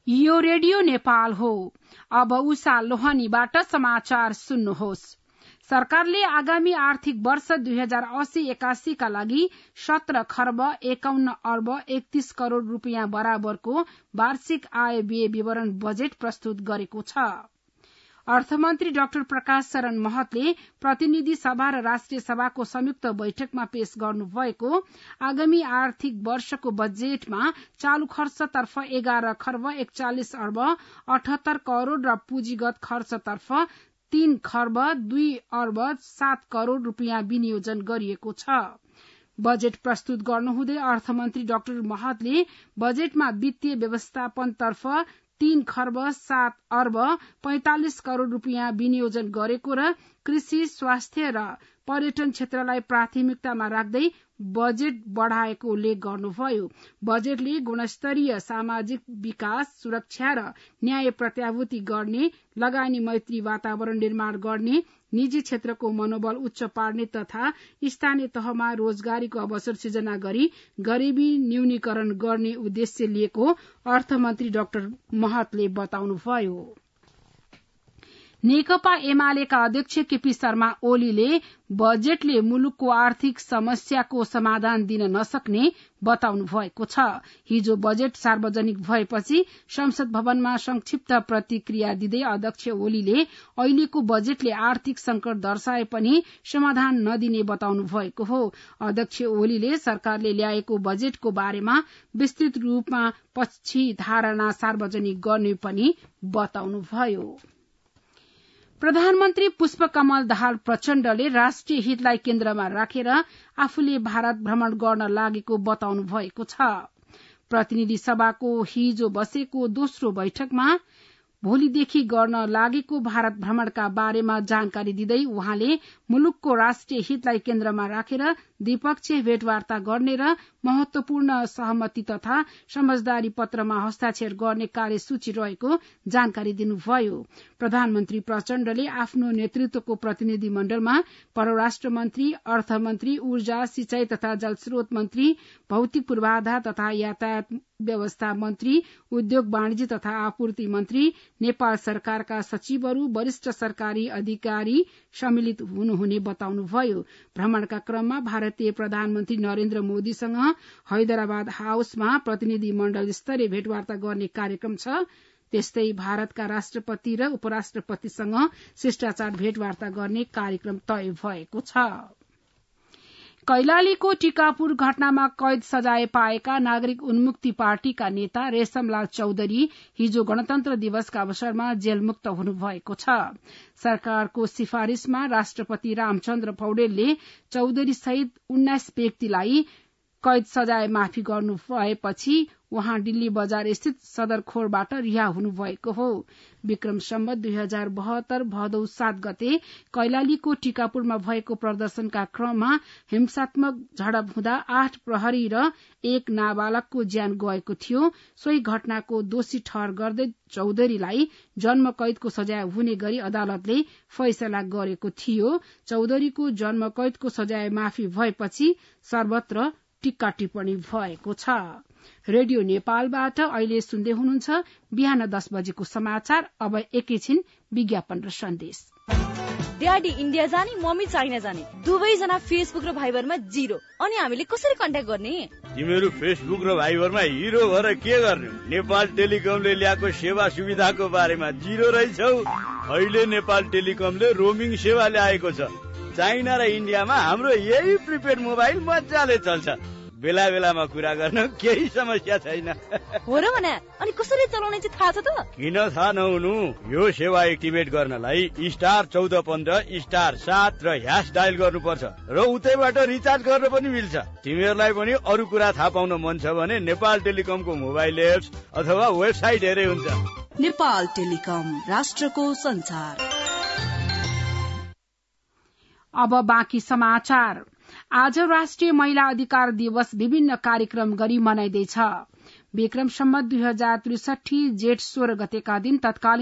यो रेडियो नेपाल हो। अब उषा लोहनीबाट समाचार सुन्नुहोस्। सरकारले आगामी आर्थिक वर्ष 2080-81 का लागि 17 खर्ब 51 अर्ब 31 करोड़ रुपियाँ बराबरको वार्षिक आय व्यय विवरण बजेट प्रस्तुत गरेको छ। अर्थमन्त्री डाक्टर प्रकाश शरण महतले प्रतिनिधि सभा र राष्ट्रिय सभाको संयुक्त बैठकमा पेश गर्नुभएको आगामी आर्थिक वर्षको बजेटमा चालू खर्चतर्फ 11 खर्ब 41 अर्ब 78 करोड़ र पुँजीगत खर्चतर्फ 3 खर्ब 2 अर्ब 7 करोड़ रुपियाँ विनियोजन गरिएको छ। बजेट प्रस्तुत गर्नुहुँदै अर्थमन्त्री डाक्टर महतले बजेटमा वित्तीय व्यवस्थापनतर्फ 3 खर्ब 7 अर्ब 45 करोड़ रुपियाँ विनियोजन गरेको र कृषि, स्वास्थ्य र पर्यटन क्षेत्रलाई प्राथमिकतामा राख्दै बजेट बढ़ाएको उल्लेख गर्नुभयो। बजेटले गुणस्तरीय सामाजिक विकास, सुरक्षा र न्याय प्रत्याभूति गर्ने, लगानी मैत्री वातावरण निर्माण गर्ने, निजी क्षेत्रको मनोबल उच्च पार्ने तथा स्थानीय तहमा रोजगारीको अवसर सृजना गरी गरीबी न्यूनीकरण गर्ने उद्देश्य लिएको अर्थमन्त्री डाक्टर महतले बताउनुभयो। नेकपा एमालेका अध्यक्ष केपी शर्मा ओलीले बजेटले मुलुकको आर्थिक समस्याको समाधान दिन नसक्ने बताउनु भएको छ। हिजो बजेट सार्वजनिक भएपछि संसद भवनमा संक्षिप्त प्रतिक्रिया दिँदै अध्यक्ष ओलीले अहिलेको बजेटले आर्थिक संकट दर्शाए पनि समाधान नदिने बताउनु भएको हो। अध्यक्ष ओलीले सरकारले ल्याएको बजेटको बारेमा विस्तृत रूपमा पछि धारणा सार्वजनिक गर्ने पनि बताउनुभयो। प्रधानमन्त्री पुष्पकमल दाहाल प्रचण्डले राष्ट्रिय हितलाई केन्द्रमा राखेर आफूले भारत भ्रमण गर्न लागेको बताउनु भएको छ। प्रतिनिधि सभाको हिजो बसेको दोस्रो बैठकमा भोलिदेखि गर्न लागेको भारत भ्रमणका बारेमा जानकारी दिँदै उहाँले मुलुकको राष्ट्रिय हितलाई केन्द्रमा राखेर द्विपक्षीय भेटवार्ता गर्ने र महत्वपूर्ण सहमति तथा समझदारी पत्रमा हस्ताक्षर गर्ने कार्यसूची रहेको जानकारी दिनुभयो। प्रधानमन्त्री प्रचण्डले आफ्नो नेतृत्वको प्रतिनिधि मण्डलमा परराष्ट्र मन्त्री, अर्थमन्त्री, ऊर्जा, सिंचाई तथा जलस्रोत मन्त्री, भौतिक पूर्वाधार तथा यातायात व्यवस्था मन्त्री, उद्योग वाणिज्य तथा आपूर्ति मन्त्री, नेपाल सरकारका सचिवहरू, वरिष्ठ सरकारी अधिकारी सम्मिलित हुनुहुने बताउनुभयो। भ्रमणका क्रममा भारतीय प्रधानमन्त्री नरेन्द्र मोदीसँग हैदराबाद हाउसमा प्रतिनिधि मण्डल स्तरीय भेटवार्ता गर्ने कार्यक्रम छ। त्यस्तै भारतका राष्ट्रपति र उपराष्ट्रपतिसँग शिष्टाचार भेटवार्ता गर्ने कार्यक्रम तय भएको छ। कैलालीको टिकापुर घटनामा कैद सजाय पाएका नागरिक उन्मुक्ति पार्टीका नेता रेशमलाल चौधरी हिजो गणतन्त्र दिवसका अवसरमा जेलमुक्त हुनुभएको छ। सरकारको सिफारिशमा राष्ट्रपति रामचन्द्र पौडेलले चौधरी सहित 19 व्यक्तिलाई कैद सजाय माफी गर्नु भएपछि उहाँ दिल्ली बजार स्थित सदरखोरबाट रिहा हुनुभएको हो। विक्रम सम्वत 2072 भदौ 7 गते कैलालीको टिकापुरमा भएको प्रदर्शनका क्रममा हिंसात्मक झडप हुँदा 8 प्रहरी र 1 नाबालकको ज्यान गएको थियो। सोही घटनाको दोषी ठहर गर्दै चौधरीलाई जन्म कैदको सजाय हुने गरी अदालतले फैसला गरेको थियो। चौधरीको जन्म कैदको सजाय माफी भएपछि सर्वत्र टिक्का टिप्पणी भएको छ। रेडियो नेपालबाट अहिले सुन्दै हुनुहुन्छ बिहान 10 बजेको समाचार। अब एकैछिन विज्ञापन र सन्देश। ड्याडी इन्डिया जाने, मम्मी चाइना जाने, दुवैजना फेसबुक र भाइबरमा 0। अनि हामीले कसरी कन्ट्याक्ट गर्ने? तिमीहरू फेसबुक र भाइबरमा हिरो भएर के गर्ने? नेपाल टेलिकमले ल्याएको सेवा सुविधाको बारेमा 0 रहेछौ। अहिले नेपाल टेलिकमले रोमिङ सेवा ल्याएको छ। चाइना र इन्डियामा हाम्रो यही प्रिपेड मोबाइल मजाले चल्छ। बेला बेलामा कुरा गर्न केही समस्या छैन। हो र भने अनि कसरी चलाउने चाहिँ थाहा छ त? किन थाहा नहुनु? यो सेवा एक्टिभेट गर्नलाई *1415 *7 र # डायल गर्नुपर्छ र उतैबाट रिचार्ज गर्न पनि मिल्छ। तिमीहरूलाई पनि अरू कुरा थाहा पाउन मन छ भने नेपाल टेलिकमको मोबाइल एप्स अथवा वेबसाइट हेरे हुन्छ। नेपाल टेलिकम, राष्ट्रको संचार। अब बाँकी समाचार। आज राष्ट्रिय महिला अधिकार दिवस विभिन्न कार्यक्रम गरी मनाइँदैछ। विक्रम सम्वत 2063 जेठ 16 गतेका दिन तत्कालीन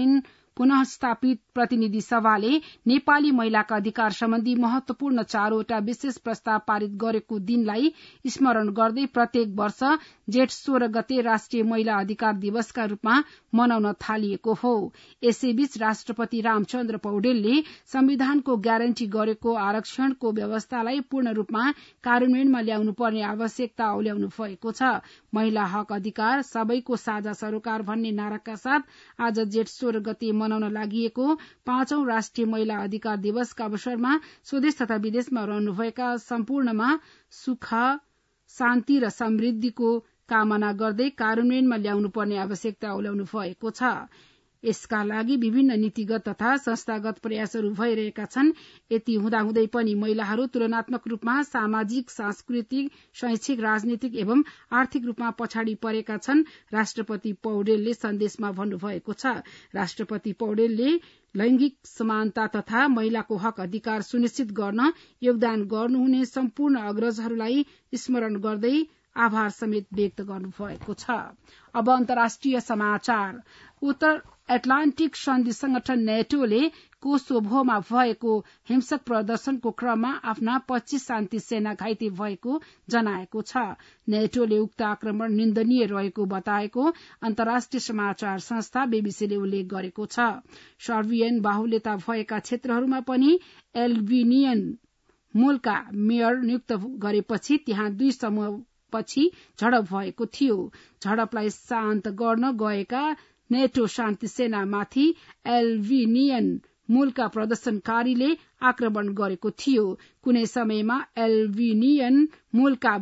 पुनः स्थापित प्रतिनिधि सभाले नेपाली महिलाका अधिकार सम्बन्धी महत्वपूर्ण 4वटा विशेष प्रस्ताव पारित गरेको दिनलाई स्मरण गर्दै प्रत्येक वर्ष जेठ 16 गते राष्ट्रिय महिला अधिकार दिवसका रूपमा मनाउन थालिएको हो। यसैबीच राष्ट्रपति रामचन्द्र पौडेलले संविधानको ग्यारेन्टी गरेको आरक्षणको व्यवस्थालाई पूर्ण रूपमा कार्यान्वयनमा ल्याउनु पर्ने आवश्यकता औल्याउनु भएको छ। महिला हक अधिकार सबैको साझा सरोकार भन्ने नाराका साथ आज जेठ 16 गते मनाउन लागि 5औं राष्ट्रिय महिला अधिकार दिवसका अवसरमा स्वदेश तथा विदेशमा रहनुभएका सम्पूर्णमा सुख शान्ति र समृद्धिको कामना गर्दै कार्यान्वयनमा ल्याउनु पर्ने आवश्यकता औल्याउनु भएको छ। यसका लागि विभिन्न नीतिगत तथा संस्थागत प्रयासहरू भइरहेका छन्। यति हुँदाहुँदै पनि महिलाहरू तुलनात्मक रूपमा सामाजिक, सांस्कृतिक, शैक्षिक, राजनीतिक एवं आर्थिक रूपमा पछाडि परेका छन्। राष्ट्रपति पौडेलले सन्देशमा भन्नुभएको छ। राष्ट्रपति पौडेलले लैंगिक समानता तथा महिलाको हक अधिकार सुनिश्चित गर्न योगदान गर्नुहुने सम्पूर्ण अग्रजहरूलाई स्मरण गर्दै आभार समेत व्यक्त गर्नुभएको छ। अब अन्तर्राष्ट्रिय समाचार। उत्तर एटलान्टिक सन्धि संगठन नेटोले कोसोभोमा भएको हिंसक प्रदर्शनको क्रममा आफ्ना 25 शान्ति सेना घाइते भएको जनाएको छ। नेटोले उक्त आक्रमण निन्दनीय रहेको बताएको अन्तर्राष्ट्रिय समाचार संस्था बीबीसीले उल्लेख गरेको छ। सर्बियन बाहुल्यता भएका क्षेत्रहरूमा पनि एल्बेनियन मूलका मेयर नियुक्त गरेपछि त्यहाँ 2 समूहपछि झडप भएको थियो। झडपलाई शान्त गर्न गएका नेटो शान्ति सेनामाथि एल्बेनियन मूलका प्रदर्शनकारीले आक्रमण गरेको थियो। कुनै समयमा एल्बेनियन मूलका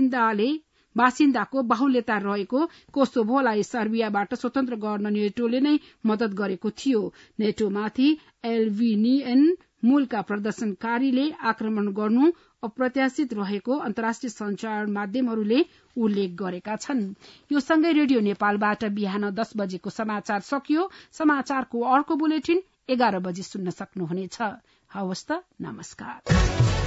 बासिन्दाको बाहुल्यता रहेको कोसोभोलाई सर्बियाबाट स्वतन्त्र गर्न नेटोले नै मदत गरेको थियो। नेटोमाथि एल्बेनियन मूलका प्रदर्शनकारीले आक्रमण गर्नु अप्रत्याशित रहेको अन्तर्राष्ट्रिय संचार माध्यमहरूले उल्लेख गरेका छन्। यो सँगै रेडियो नेपालबाट बिहान 10 बजेको समाचार सकियो। समाचारको अर्को बुलेटिन 11 बजे सुन्न सक्नुहुनेछ। हवस् त, नमस्कार।